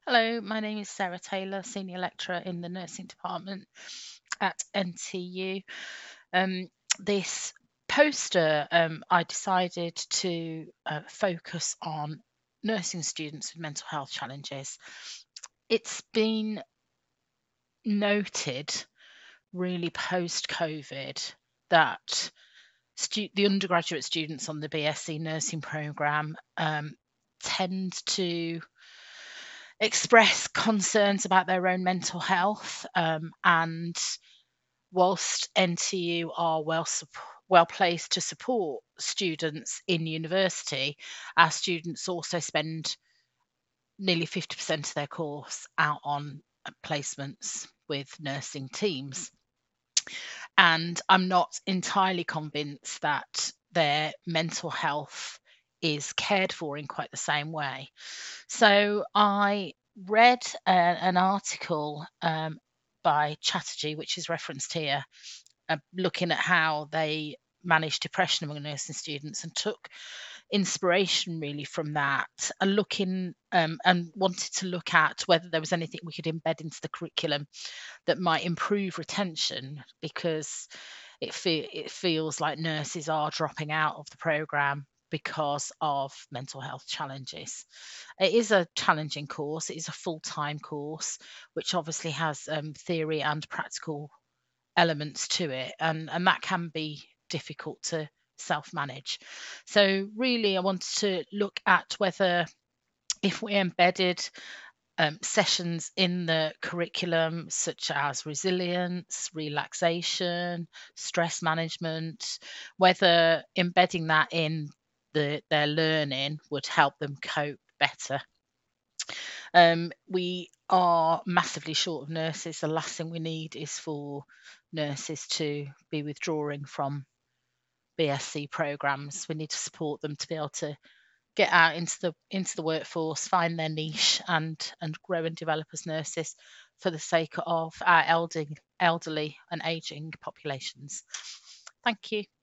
Hello, my name is Sarah Taylor, Senior Lecturer in the Nursing Department at NTU. This poster, I decided to focus on nursing students with mental health challenges. It's been noted really post COVID that the undergraduate students on the BSc nursing programme tend to express concerns about their own mental health. And whilst NTU are well placed to support students in university, our students also spend nearly 50% of their course out on placements with nursing teams. And I'm not entirely convinced that their mental health is cared for in quite the same way. So I read an article by Chatterjee, which is referenced here, looking at how they manage depression among nursing students, and took inspiration really from that, and looking and wanted to look at whether there was anything we could embed into the curriculum that might improve retention, because it feels like nurses are dropping out of the program because of mental health challenges. It is a challenging course. It is a full-time course, which obviously has theory and practical elements to it, and that can be difficult to self-manage. So really, I wanted to look at whether, if we embedded sessions in the curriculum such as resilience, relaxation, stress management, whether embedding that in their learning would help them cope better. We are massively short of nurses. The last thing we need is for nurses to be withdrawing from BSc programs. We need to support them to be able to get out into the workforce, find their niche, and grow and develop as nurses for the sake of our elderly and aging populations. Thank you.